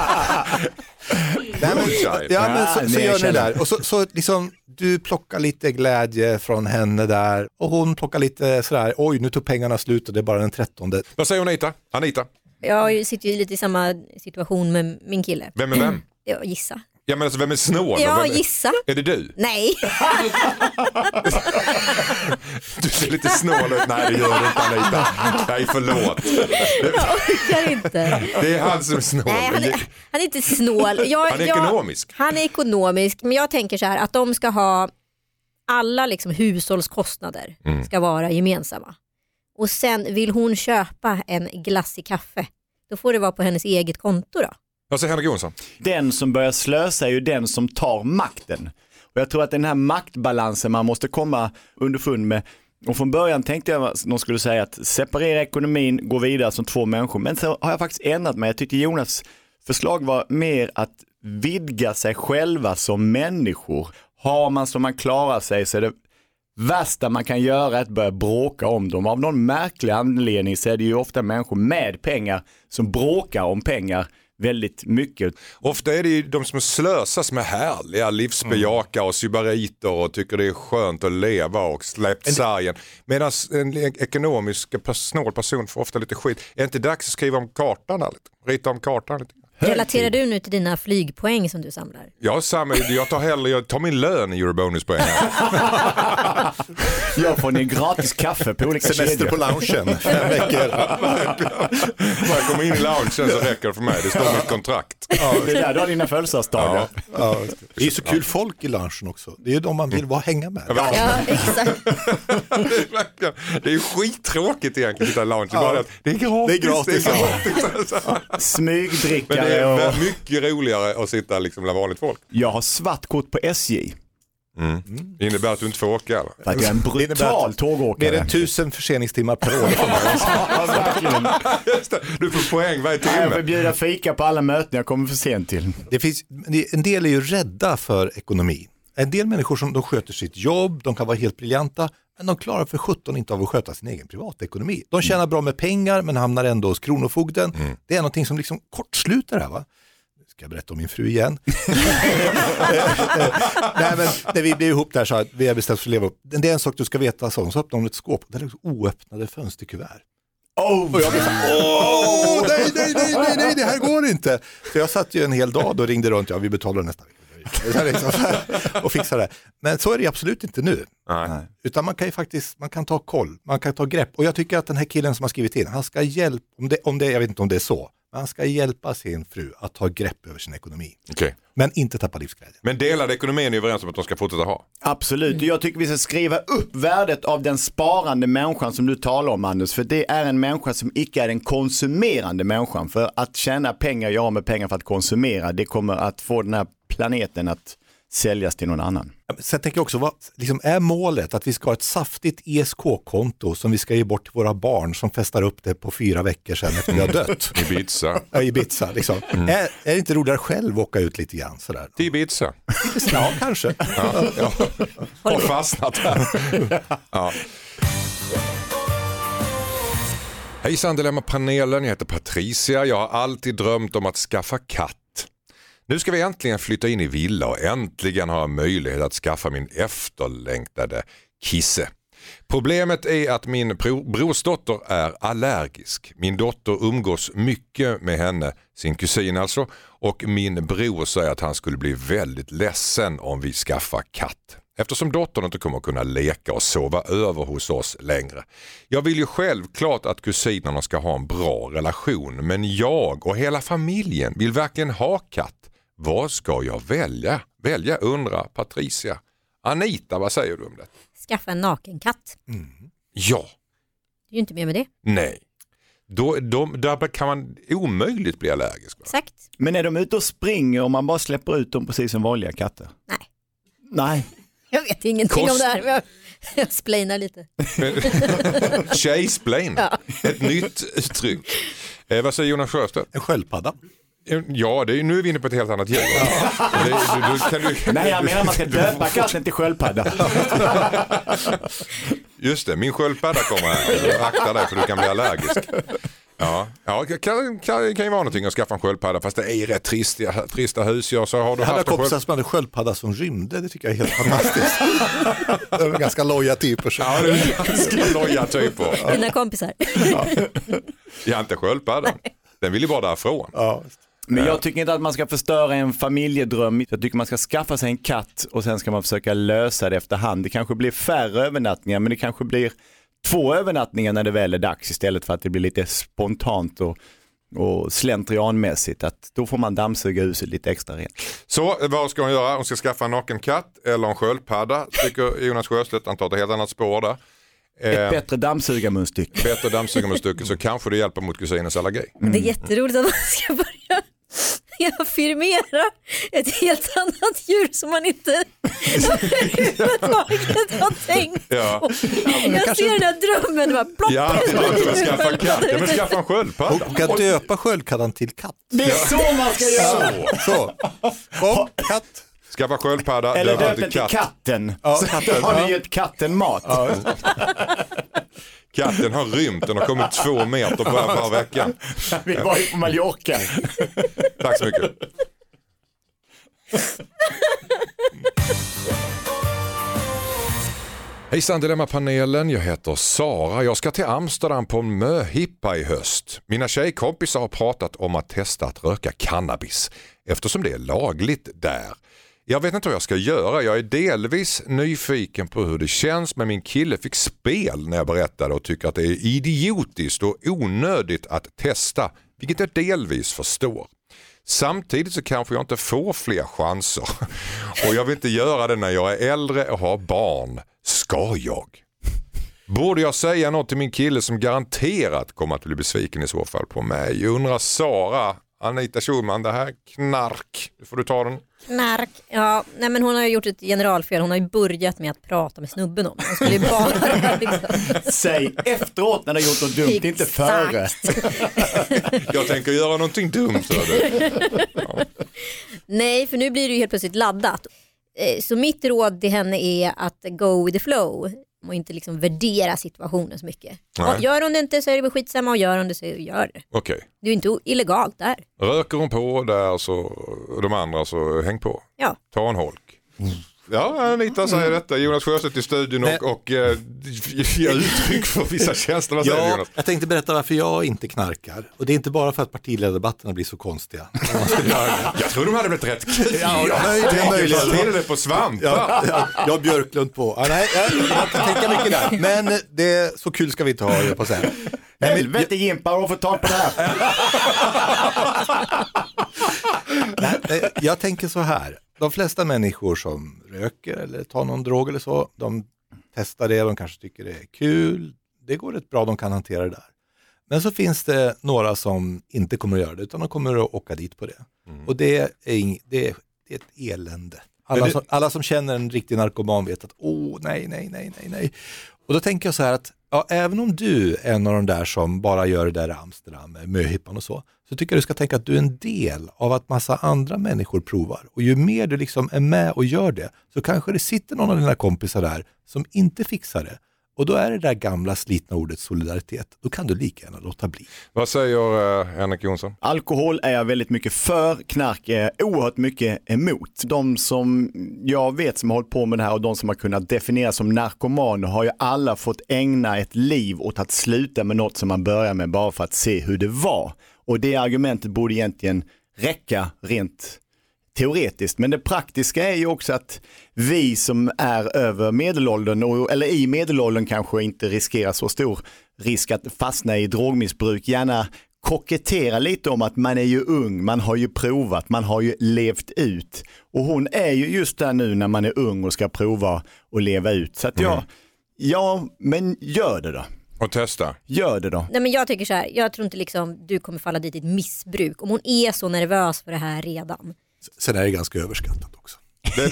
så gör ni det där. Och så liksom, du plockar lite glädje från henne där. Och hon plockar lite sådär, oj nu tog pengarna slut och det är bara den 13:e. Vad säger Anita? Jag sitter ju lite i samma situation med min kille. Vem är vem? Jag gissa. Ja, men alltså, vem är snål? Ja, gissa. Är det du? Nej. Du ser lite snål ut. Nej, det gör du inte, Anita. Nej, förlåt. Jag orkar inte. Det är han som är snål. Nej, han är inte snål. Han är ekonomisk. Han är ekonomisk, men jag tänker så här att de ska ha alla liksom hushållskostnader ska vara gemensamma. Och sen vill hon köpa en glassig kaffe. Då får det vara på hennes eget konto då. Vad säger Henrik Jonsson? Den som börjar slösa är ju den som tar makten. Och jag tror att den här maktbalansen man måste komma underfund med. Och från början tänkte jag att någon skulle säga att separera ekonomin, gå vidare som 2 människor. Men så har jag faktiskt ändrat mig. Jag tyckte Jonas förslag var mer att vidga sig själva som människor. Har man som man klarar sig så är det värsta man kan göra att börja bråka om dem. Av någon märklig anledning så är det ju ofta människor med pengar som bråkar om pengar väldigt mycket. Ofta är det ju de som slösar som är härliga, livsbejakar och sybariter och tycker det är skönt att leva och släppt sargen. Medan en ekonomisk snål person får ofta lite skit. Är det inte dags att skriva om kartan här lite? Rita om kartan lite? Relaterar du nu till dina flygpoäng som du samlar? Jag tar min lön i Eurobonuspoäng. Jag får en gratis kaffe på olika semester på loungen 5 veckor. När jag kommer in i loungen så räcker det för mig. Det står mitt kontrakt. Ja, det är där du har dina födelsedagsdagar. Ja. Det är så kul folk i loungen också. Det är ju de man vill hänga med. Ja, exakt. Det är ju skittråkigt egentligen att sitta i loungen. Det är gratis. Smygdricka. Det är mycket roligare att sitta liksom bland vanligt folk. Jag har svart kort på SJ. Det innebär att du inte får åka eller? För att jag är en brutal tågåkare. Det är 1000 förseningstimmar per år. Just det. Du får poäng varje timme. Jag får bjuda fika på alla möten jag kommer för sent till. En del är ju rädda för ekonomi. En del människor som de sköter sitt jobb, de kan vara helt briljanta, men de klarar för 17 inte av att sköta sin egen privatekonomi. De tjänar bra med pengar men hamnar ändå hos kronofogden. Det är någonting som liksom kortslutar här, va? Ska jag berätta om min fru igen? Nej, men när vi blev ihop där så att vi har bestämt för att leva upp. Det är en sak du ska veta, så öppnar hon ett skåp där det är oöppnade fönsterkuvert. Och jag blev så här, nej, det här går inte. Så jag satt ju en hel dag och ringde runt, vi betalar nästa vecka. Och fixa det. Men så är det absolut inte nu. Nej. Utan man kan ju faktiskt, man kan ta koll, man kan ta grepp. Och jag tycker att den här killen som har skrivit in, han ska hjälpa, om det, jag vet inte om det är så, men han ska hjälpa sin fru att ta grepp över sin ekonomi. Okay. Men inte tappa livsglädje. Men delade ekonomin är överens om att de ska fortsätta ha. Absolut, jag tycker vi ska skriva upp värdet av den sparande människan som du talar om, Anders. För det är en människa som icke är den konsumerande människan. För att tjäna pengar, jag har med pengar för att konsumera, det kommer att få den här planeten att säljas till någon annan. Så jag tänker också, vad liksom är målet att vi ska ha ett saftigt ISK-konto som vi ska ge bort till våra barn som festar upp det på 4 veckor sedan efter vi har dött? Ibiza. Ja, Ibiza liksom. Är det inte roligare själv att åka ut lite grann sådär? Till Ibiza. Ja, kanske. Ja. Har fastnat här. Ja. Hejsan Dilemma-panelen, jag heter Patricia. Jag har alltid drömt om att skaffa katt. Nu ska vi äntligen flytta in i villa och äntligen ha möjlighet att skaffa min efterlängtade Kisse. Problemet är att min brorsdotter är allergisk. Min dotter umgås mycket med henne, sin kusin alltså, och min bror säger att han skulle bli väldigt ledsen om vi skaffar katt. Eftersom dottern inte kommer att kunna leka och sova över hos oss längre. Jag vill ju självklart att kusinerna ska ha en bra relation, men jag och hela familjen vill verkligen ha katt. Vad ska jag välja undrar Patricia. Anita, vad säger du om det? Skaffa en nakenkatt. Ja. Det är ju inte mer med det. Nej. Där kan man omöjligt bli allergisk. Va? Exakt. Men är de ute och springer och man bara släpper ut dem precis som vanliga katter? Nej. Jag vet ingenting om det här, men jag splainar lite. Tjejsplain. Ja. Ett nytt uttryck. Vad säger Jonas Sjöstedt? En sköldpadda. Ja, nu är vi inne på ett helt annat djur. Nej, jag menar man ska döpa katten till sköldpadda. Just det, min sköldpadda kommer här. Akta dig för du kan bli allergisk. Ja, kan ju vara någonting att skaffa en sköldpadda, fast det är rätt trista husdjur. Så har du jag hade haft kompisar som hade sköldpadda som rymde, det tycker jag är helt fantastiskt. Det är ganska loja typer. Ja, det är ganska loja typer. Dina kompisar. Jag har inte sköldpadda. Den vill ju bara därifrån. Ja. Men jag tycker inte att man ska förstöra en familjedröm. Jag tycker man ska skaffa sig en katt och sen ska man försöka lösa det efterhand. Det kanske blir färre övernattningar, men det kanske blir 2 övernattningar när det väl är dags istället för att det blir lite spontant och slentrianmässigt. Att då får man dammsuga huset lite extra rent. Så vad ska hon göra? Hon ska skaffa en naken katt eller en sköldpadda, tycker Jonas Sjöstedt. Han tar ett helt annat spår där. Ett bättre dammsugarmunstycke. Bättre dammsugarmunstycke, så kanske det hjälper mot kusinens allergi. Det är jätteroligt att man ska börja affirmera ett helt annat djur som man inte överhuvudtaget har tänkt på. Ja. Jag ser den här drömmen och bara plopp. Ja, skaffa en katt. Ja, men skaffa en sköldpadda. Och kan döpa sköldpaddan till katt. Det är så man ska göra. Så. Och katt. Skaffa sköldpadda, eller döpa döpa till till katten. Ja, Så katten. har ni gett katten mat. Ja. Katten har rymt, den har kommit 2 meter på förra veckan. Vi var ju på Mallorca. Tack så mycket. Hejsan Dilemma-panelen, jag heter Sara. Jag ska till Amsterdam på en möhippa i höst. Mina tjejkompisar har pratat om att testa att röka cannabis eftersom det är lagligt där. Jag vet inte vad jag ska göra. Jag är delvis nyfiken på hur det känns, men min kille fick spel när jag berättade och tycker att det är idiotiskt och onödigt att testa, vilket jag delvis förstår. Samtidigt så kanske jag inte får fler chanser och jag vill inte göra det när jag är äldre och har barn. Ska jag? Borde jag säga något till min kille som garanterat kommer att bli besviken i så fall på mig? Jag undrar Sara, Anita Schulman, det här knark, får du ta den? Knark, ja, nej men hon har ju gjort ett generalfel. Hon har ju börjat med att prata med snubben om. Hon skulle ju bara liksom. Säg efteråt när du har gjort något dumt, inte före. Jag tänker göra någonting dumt. Ja. Nej, för nu blir det ju helt plötsligt laddat. Så mitt råd till henne är att go with the flow och inte liksom värdera situationen så mycket. Ja, gör hon det inte så är det väl skitsamma, och gör hon det så gör det. Okej. Det är ju inte illegalt där. Röker hon på där så de andra så häng på. Ja. Ta en holk. Ja, Anita säger detta. Jonas Sjöstedt i studion och ger uttryck för vissa känslor. Vad säger Jonas? Jag tänkte berätta varför jag inte knarkar. Och det är inte bara för att partiledardebatterna blir så konstiga. Jag tror de hade blivit rätt kul. Ja, det är möjligt. Till det på svamp. Jag har Björklund på. Nej, jag kan tänka mycket där. Men det är så kul ska vi inte ha, på sig. Helvete Jimpa, och få tag på det här. Nej, jag tänker så här. De flesta människor som röker eller tar någon drog eller så, de testar det, de kanske tycker det är kul. Det går rätt bra, de kan hantera det där. Men så finns det några som inte kommer att göra det, utan de kommer att åka dit på det. Och det är ett elände. Alla som känner en riktig narkoman vet att nej. Och då tänker jag så här att även om du är en av de där som bara gör det där i Amsterdam med möhippan och så tycker jag du ska tänka att du är en del av att massa andra människor provar. Och ju mer du liksom är med och gör det, så kanske det sitter någon av dina kompisar där som inte fixar det. Och då är det där gamla slitna ordet solidaritet. Då kan du lika gärna låta bli. Vad säger Henrik Jonsson? Alkohol är jag väldigt mycket för, knark är oerhört mycket emot. De som jag vet som har hållit på med det här och de som har kunnat definiera som narkomaner har ju alla fått ägna ett liv åt att sluta med något som man börjar med bara för att se hur det var. Och det argumentet borde egentligen räcka rent teoretiskt, men det praktiska är ju också att vi som är över medelåldern eller i medelåldern kanske inte riskerar så stor risk att fastna i drogmissbruk, gärna kokettera lite om att man är ju ung, man har ju provat, man har ju levt ut, och hon är ju just där nu när man är ung och ska prova och leva ut, så att men gör det då. Och testa. Gör det då. Nej, men jag tycker så här, jag tror inte liksom du kommer falla dit i ett missbruk om hon är så nervös för det här redan. Sen är det ganska överskattat också. Det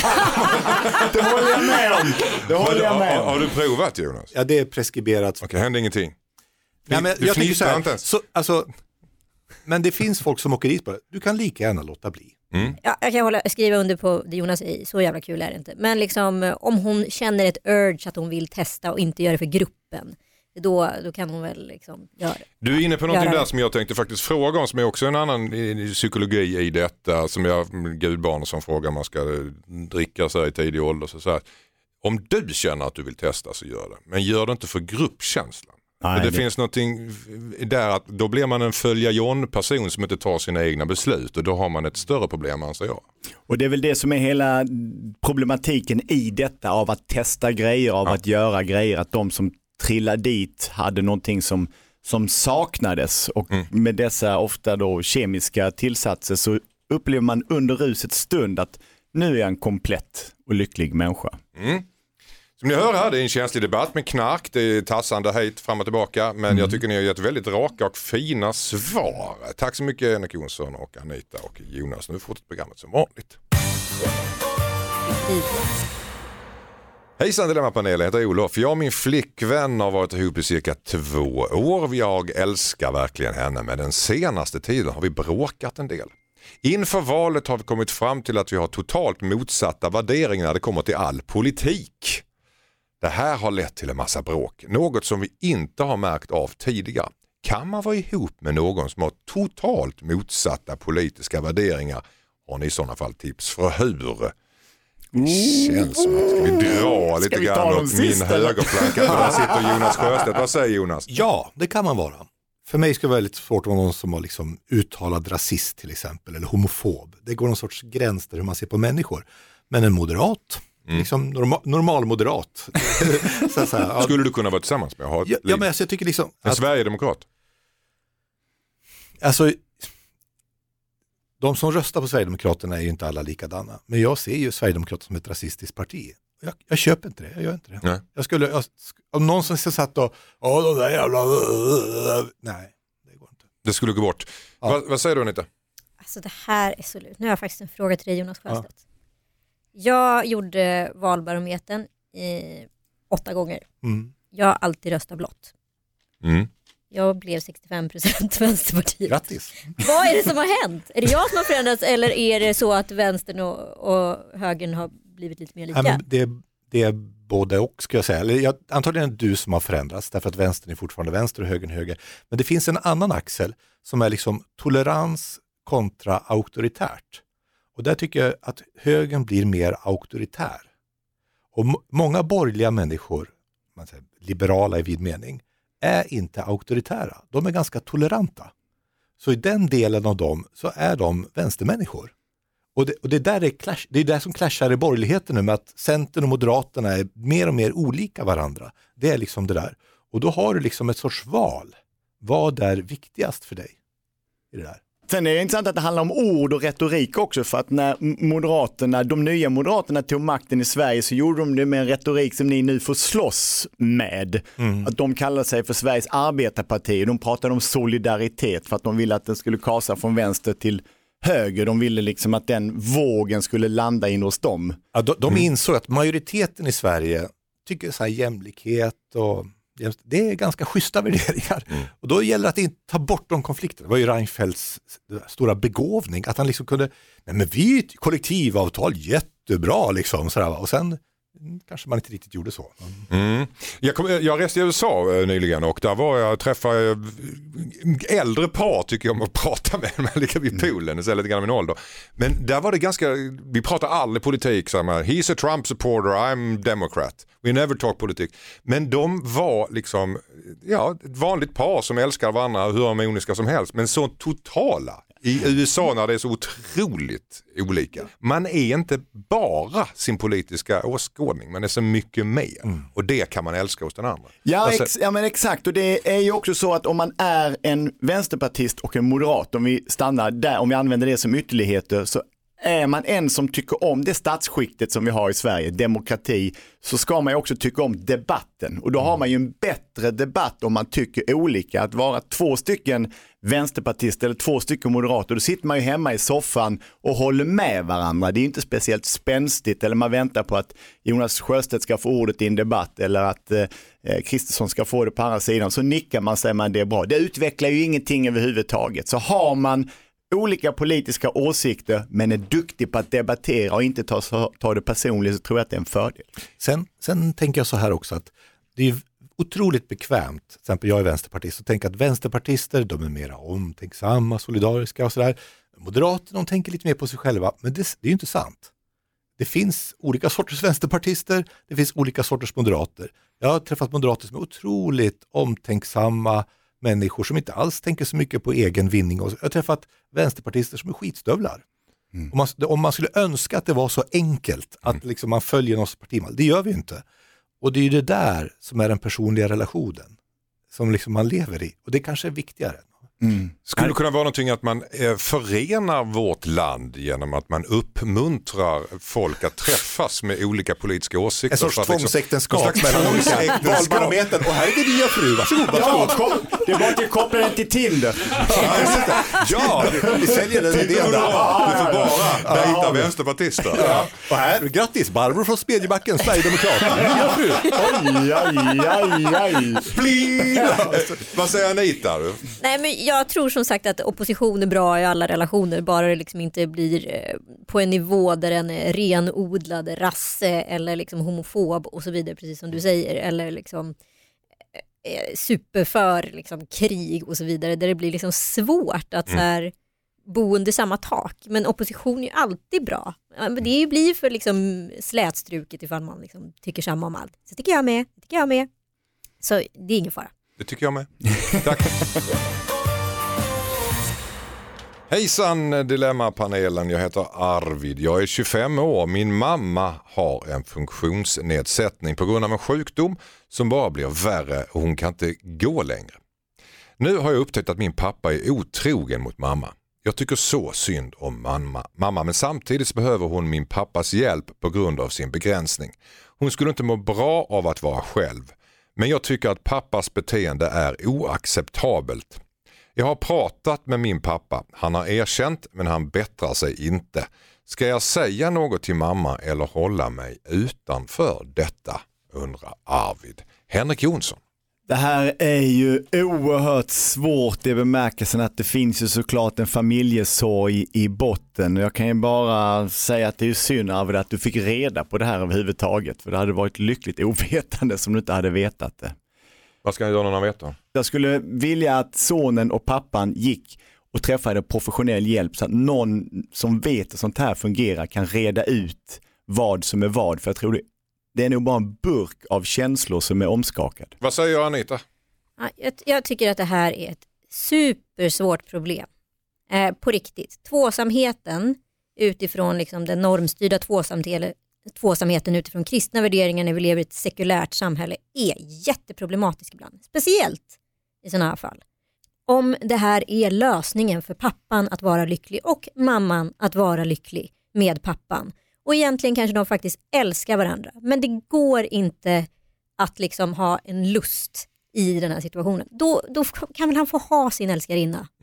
håller jag med om. Har du provat, Jonas? Ja, det är preskriberat. Okej, händer ingenting. Nej, men du jag tänker så här, inte ens. men det finns folk som åker dit på det. Du kan lika gärna låta bli. Mm. Ja, jag kan skriva under på det Jonas säger, så jävla kul är det inte. Men liksom, om hon känner ett urge att hon vill testa och inte göra det för gruppen, då kan hon väl liksom göra det. Du är inne på någonting där som jag tänkte faktiskt fråga om, som är också en annan psykologi i detta, som gudbarn som frågar om man ska dricka så här i tidig ålder. Så här. Om du känner att du vill testa så gör det, men gör det inte för gruppkänslan. Nej, det finns någonting där att då blir man en följa-John-person som inte tar sina egna beslut, och då har man ett större problem, anser jag. Och det är väl det som är hela problematiken i detta, av att testa grejer, av att göra grejer, att de som trillar dit hade någonting som saknades, och med dessa ofta då kemiska tillsatser så upplever man under rusets stund att nu är jag en komplett och lycklig människa. Som ni hör här, det är en känslig debatt med knark, det är tassande hejt fram och tillbaka, men jag tycker ni har gett väldigt raka och fina svar. Tack så mycket Henrik Jonsson och Anita och Jonas. Nu fortsätter programmet som vanligt. Hejsan Dilemmapanelen, jag heter Olof. Jag och min flickvän har varit ihop i cirka 2 år. Jag älskar verkligen henne, men den senaste tiden har vi bråkat en del. Inför valet har vi kommit fram till att vi har totalt motsatta värderingar när det kommer till all politik. Det här har lett till en massa bråk, något som vi inte har märkt av tidigare. Kan man vara ihop med någon som har totalt motsatta politiska värderingar? Har ni i sådana fall tips för hur? Det känns som att ska vi dra lite grann åt min högerflanka. Där sitter Jonas Sjöstedt. Vad säger Jonas? Ja, det kan man vara. För mig ska det vara lite svårt att vara någon som har liksom uttalad rasist till exempel, eller homofob. Det går någon sorts gräns där hur man ser på människor. Men en moderat, liksom normal moderat. så här, skulle du kunna vara tillsammans med? Men alltså, jag tycker liksom en Sverigedemokrat? Alltså, de som röstar på Sverigedemokraterna är ju inte alla likadana. Men jag ser ju Sverigedemokraterna som ett rasistiskt parti. Jag köper inte det, jag gör inte det. Nej. Om någon som satt och de där jävla... Nej, det går inte. Det skulle gå bort. Ja. Vad säger du, Anita? Alltså det här är så lut. Nu har jag faktiskt en fråga till dig, Jonas Sjöstedt. Jag gjorde valbarometern 8 gånger. Jag har alltid röstat blått. Jag blev 65% Vänsterpartiet. Grattis. Vad är det som har hänt? Är det jag som har förändrats, eller är det så att vänstern och högern har blivit lite mer lika? Det är både och, ska jag säga. Eller antagligen är det du som har förändrats, därför att vänstern är fortfarande vänster och högern höger. Men det finns en annan axel som är liksom tolerans kontra auktoritärt. Och där tycker jag att högern blir mer auktoritär. Och många borgerliga människor, man säger liberala i vid mening, är inte auktoritära. De är ganska toleranta. Så i den delen av dem så är de vänstermänniskor. Och det där det är där som clashar i borgerligheten nu, med att Centern och Moderaterna är mer och mer olika varandra. Det är liksom det där. Och då har du liksom ett sorts val. Vad är viktigast för dig i det där? Sen är det intressant att det handlar om ord och retorik också, för att när de nya moderaterna tog makten i Sverige så gjorde de det med en retorik som ni nu får slåss med. Att de kallar sig för Sveriges arbetarparti. De pratade om solidaritet för att de ville att den skulle kasa från vänster till höger. De ville liksom att den vågen skulle landa in hos dem. Ja, de insåg att majoriteten i Sverige tycker så här jämlikhet och det är ganska schyssta värderingar. Och då gäller det att inte ta bort de konflikterna. Det var ju Reinfeldts stora begåvning att han liksom kunde, nej men vi är ett kollektivavtal jättebra liksom sådär. Och sen kanske man inte riktigt gjorde så. Jag reste i USA nyligen och där träffade äldre par tycker jag om att prata med ligger vid poolen och så lite grann min ålder. Men där var det ganska, vi pratar aldrig politik så här, he's a Trump supporter, I'm Democrat. We never talk politik. Men de var liksom ett vanligt par som älskar varandra hur harmoniska som helst, men så totala. I USA när det är så otroligt olika. Man är inte bara sin politiska åskådning, man är så mycket mer. Och det kan man älska hos den andra. Ja, men exakt. Och det är ju också så att om man är en vänsterpartist och en moderat, om vi stannar där, om vi använder det som ytterligheter, så är man en som tycker om det statsskiktet som vi har i Sverige, demokrati, så ska man ju också tycka om debatten. Och då har man ju en bättre debatt om man tycker olika. Att vara 2 stycken vänsterpartister eller 2 stycken moderater, då sitter man ju hemma i soffan och håller med varandra. Det är inte speciellt spänstigt, eller man väntar på att Jonas Sjöstedt ska få ordet i en debatt eller att Kristersson ska få det på andra sidan. Så nickar man, säger man det är bra. Det utvecklar ju ingenting överhuvudtaget. Så har man olika politiska åsikter men är duktig på att debattera och inte ta det personligt, så tror jag att det är en fördel. Sen tänker jag så här också att det är otroligt bekvämt, till exempel jag är vänsterpartist, och tänker att vänsterpartister, de är mera omtänksamma, solidariska och sådär. Moderater, de tänker lite mer på sig själva, men det är ju inte sant. Det finns olika sorters vänsterpartister, det finns olika sorters moderater. Jag har träffat moderater som är otroligt omtänksamma människor som inte alls tänker så mycket på egen vinning. Jag har träffat vänsterpartister som är skitstövlar. Om man skulle önska att det var så enkelt att liksom man följer någons partimal, det gör vi inte. Och det är ju det där som är den personliga relationen som liksom man lever i. Och det kanske är viktigare. Skulle det kunna vara någonting att man förenar vårt land genom att man uppmuntrar folk att träffas med olika politiska åsikter? En sorts tvångsäktenskap mellan olika valbarometern. Och här är det nya fru, varsågod. Det var inte kopplat till Tinder. Ja, vi säljer den idén. Du får bara dejta vänsterpartister. Ja. Och här, grattis, Barbro från Smedjebacken, Sverigedemokrat. Nya fru. Aj. Vad säger Anita? Nej, men jag tror som sagt att opposition är bra i alla relationer, bara det liksom inte blir på en nivå där en är renodlad rasse eller liksom homofob och så vidare, precis som du säger, eller liksom superför liksom krig och så vidare, där det blir liksom svårt att så här bo under samma tak. Men opposition är ju alltid bra. Det blir ju för liksom slätstruket ifall man liksom tycker samma om allt. Så tycker jag med. Så det är ingen fara. Det tycker jag med. Tack. Hejsan Dilemmapanelen, jag heter Arvid. Jag är 25 år. Min mamma har en funktionsnedsättning på grund av en sjukdom som bara blir värre och hon kan inte gå längre. Nu har jag upptäckt att min pappa är otrogen mot mamma. Jag tycker så synd om mamma, men samtidigt behöver hon min pappas hjälp på grund av sin begränsning. Hon skulle inte må bra av att vara själv. Men jag tycker att pappas beteende är oacceptabelt. Jag har pratat med min pappa. Han har erkänt, men han bättrar sig inte. Ska jag säga något till mamma eller hålla mig utanför detta? Undrar Arvid. Henrik Jonsson. Det här är ju oerhört svårt i bemärkelsen att det finns ju såklart en familjesorg i botten. Jag kan ju bara säga att det är synd Arvid att du fick reda på det här överhuvudtaget. För det hade varit lyckligt ovetande som du inte hade vetat det. Vad ska jag göra när han vet då? Jag skulle vilja att sonen och pappan gick och träffade professionell hjälp så att någon som vet att sånt här fungerar kan reda ut vad som är vad. För jag tror det är nog bara en burk av känslor som är omskakad. Vad säger Anita? Jag tycker att det här är ett supersvårt problem. På riktigt. Tvåsamheten utifrån liksom den normstyrda tvåsamheten utifrån kristna värderingar när vi lever i ett sekulärt samhälle är jätteproblematisk ibland. Speciellt i sådana här fall. Om det här är lösningen för pappan att vara lycklig och mamman att vara lycklig med pappan. Och egentligen kanske de faktiskt älskar varandra. Men det går inte att liksom ha en lust i den här situationen. Då kan väl han få ha sin älskarinna.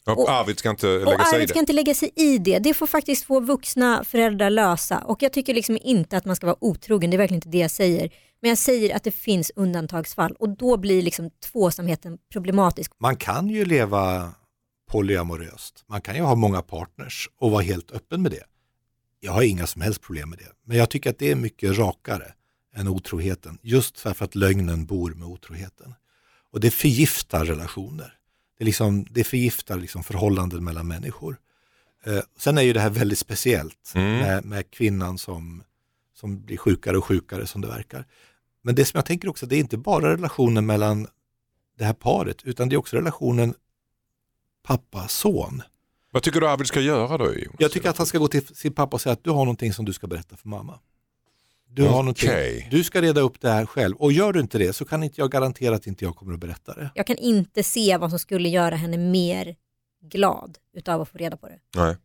Och Arvid ska inte lägga och sig i Arvid det. ska inte lägga sig i det. Det får faktiskt få vuxna föräldrar lösa. Och jag tycker liksom inte att man ska vara otrogen. Det är verkligen inte det jag säger. Men jag säger att det finns undantagsfall. Och då blir liksom tvåsamheten problematisk. Man kan ju leva polyamoröst. Man kan ju ha många partners och vara helt öppen med det. Jag har inga som helst problem med det. Men jag tycker att det är mycket rakare än otroheten. Just för att lögnen bor med otroheten. Och det förgiftar relationer. Det förgiftar liksom förhållanden mellan människor. Sen är ju det här väldigt speciellt med kvinnan som blir sjukare och sjukare som det verkar. Men det som jag tänker också, det är inte bara relationen mellan det här paret, utan det är också relationen pappa-son. Vad tycker du Arvid ska göra då? Jonas? Jag tycker att han ska gå till sin pappa och säga att du har någonting som du ska berätta för mamma. Du har någonting. Du ska reda upp det här själv. Och gör du inte det så kan inte jag garantera att inte jag kommer att berätta det. Jag kan inte se vad som skulle göra henne mer glad utav att få reda på det. Nej.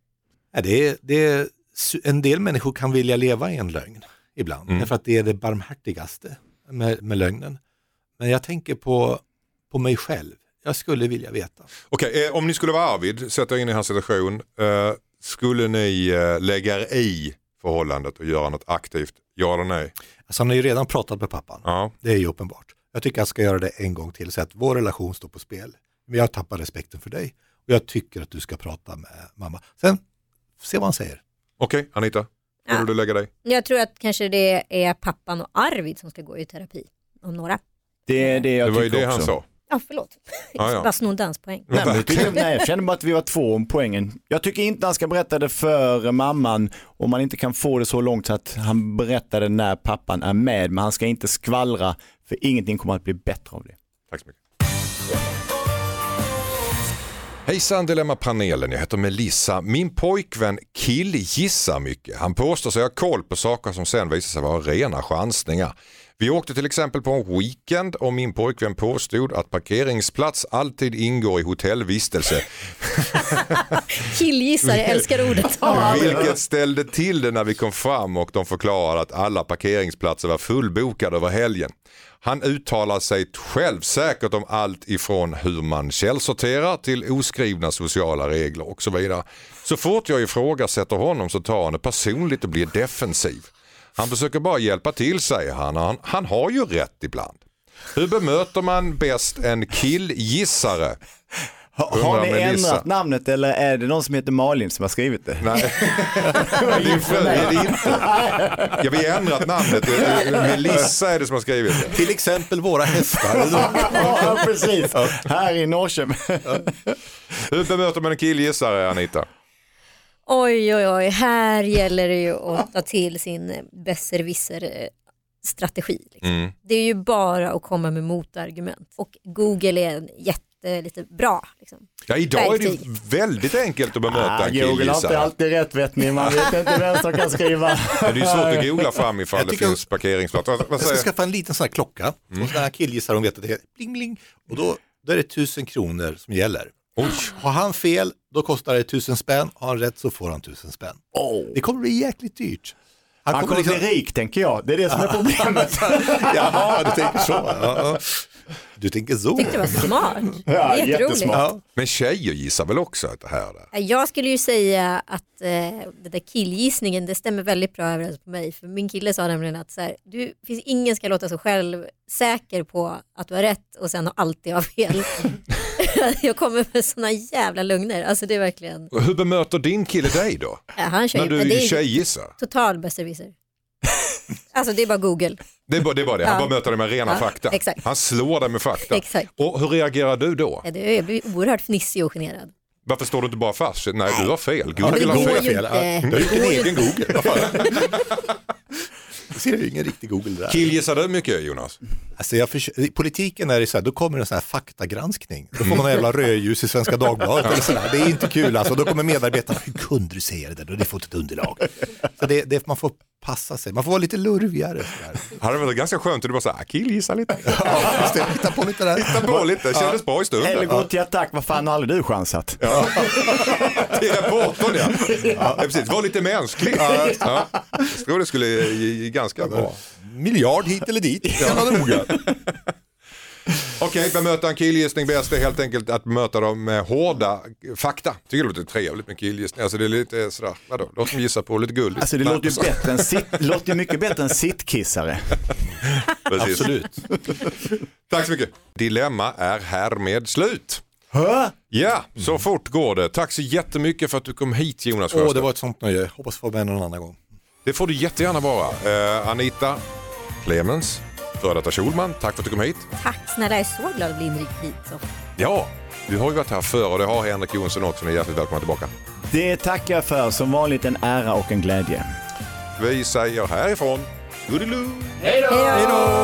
En del människor kan vilja leva i en lögn ibland. Därför att det är det barmhärtigaste med lögnen. Men jag tänker på mig själv. Jag skulle vilja veta. Okej, om ni skulle vara Arvid, sätta in i hans situation, skulle ni lägga er i förhållandet och göra något aktivt? Ja eller nej? Alltså han har ju redan pratat med pappan. Ja. Det är ju uppenbart. Jag tycker jag ska göra det en gång till. Så att vår relation står på spel. Men jag tappar respekten för dig. Och jag tycker att du ska prata med mamma. Sen, se vad han säger. Okej, Anita, skulle du lägga dig? Jag tror att kanske det är pappan och Arvid som ska gå i terapi. Om några. Det var ju det också. Han sa. Ja, förlåt. Ja. Bara snod danspoäng. Nej, jag känner bara att vi var 2 om poängen. Jag tycker inte han ska berätta det för mamman om man inte kan få det så långt så att han berättar det när pappan är med. Men han ska inte skvallra, för ingenting kommer att bli bättre av det. Tack så mycket. Hejsan Dilemma-panelen, jag heter Melissa. Min pojkvän killgissar mycket. Han påstår sig ha koll på saker som sen visar sig vara rena chansningar. Vi åkte till exempel på en weekend och min pojkvän påstod att parkeringsplats alltid ingår i hotellvistelse. Killgissare, jag älskar ordet. Vilket ställde till det när vi kom fram och de förklarade att alla parkeringsplatser var fullbokade över helgen. Han uttalar sig självsäkert om allt ifrån hur man källsorterar till oskrivna sociala regler och så vidare. Så fort jag ifrågasätter honom så tar han det personligt och blir defensiv. Han försöker bara hjälpa till, säger han. Han har ju rätt ibland. Hur bemöter man bäst en killgissare? Har ni ändrat namnet eller är det någon som heter Malin som har skrivit det? Nej, det är det inte. Jag vill ändrat namnet. Melissa är det som har skrivit det. Till exempel våra hästar. Ja, precis. Här i Norrköping. Hur bemöter man en killgissare, Anita? Oj, här gäller det ju att ta till sin besserwisser-strategi. Liksom. Det är ju bara att komma med motargument. Och Google är lite bra. Liksom. Ja, idag är det väldigt enkelt att bemöta en killgissare. Google har inte alltid rätt, vet ni. Man vet inte vem som kan skriva. Men det är svårt att googla fram ifall det finns parkeringsplats. Jag ska skaffa en liten sån här klocka. Och sån här killgissare, de vet att det är bling bling. Och då är det 1000 kronor som gäller. Oj. Har han fel, då kostar det 1000 spänn. Har han rätt så får han 1000 spänn. Det kommer bli jäkligt dyrt. Han kommer bli rik, tänker jag. Det är det som är problemet. Jaha, du tänker så. Ja. Du tänker så. Tyckte det var smart. Ja, Jätteroligt. jättesmart. Men tjejer gissar väl också att det här är. Jag skulle ju säga att det där killgissningen, det stämmer väldigt bra överens på mig. För min kille sa nämligen att så här, ingen ska låta sig själv säker på att du har rätt och sen alltid ha fel. Jag kommer med såna jävla lögner. Alltså det är verkligen. Hur bemöter din kille dig då? Han kör när du tjejgissar? Total besserwisser. Alltså det är bara Google. Det är bara det. Han bara möter dig med rena fakta. Exakt. Han slår dig med fakta. Exakt. Och hur reagerar du då? Jag blir oerhört fnissig och generad. Varför står du inte bara fast? Nej, du har fel. Google det har går fel. ju inte. Du har ju din egen Google. Jag ser ju ingen riktig Google där. Killgissar du mycket, Jonas? Alltså i politiken är det så här, då kommer en sån här faktagranskning. Då får man en jävla rödljus i Svenska Dagbladet eller sådär. Det är inte kul alltså. Då kommer medarbetarna, hur kunde du säga det där? Det får ett underlag. Så man får passa sig. Man får vara lite lurvigare. Det hade varit ganska skönt att du bara så här, killgissa lite. Ja, just det. Hitta på lite där. Hitta på lite, kändes bra i stunden. Eller gå till attack, vad fan har aldrig du chansat? Ja. Till rapporten, ja, precis. Var lite mänsklig. Ja. Jag tror det skulle ge ganska bra. Miljard hit eller dit. Ja. Okej, Okej, bemöta en killgissning bäst är helt enkelt att bemöta dem med hårda fakta. Tycker det låter trevligt med killgissning. Alltså det är lite sådär, vadå? Låt dem gissa på lite guld. Alltså det låter ju mycket bättre än sittkissare. Precis. Absolut. Tack så mycket. Dilemma är härmed slut. Hä? Ja, så fort går det. Tack så jättemycket för att du kom hit, Jonas Sjöström. Det var ett sånt nöje. Hoppas få med någon annan gång. Det får du jättegärna vara. Anita Clemens, före detta Schulman, tack för att du kom hit. Tack snälla, jag är så glad att bli inrikd hit. Så. Ja, du har ju varit här förr och det har Henrik Jonsson också. Ni är hjärtligt välkomna tillbaka. Det tackar jag för, som vanligt en ära och en glädje. Vi säger härifrån. Goodiloo! Hej då!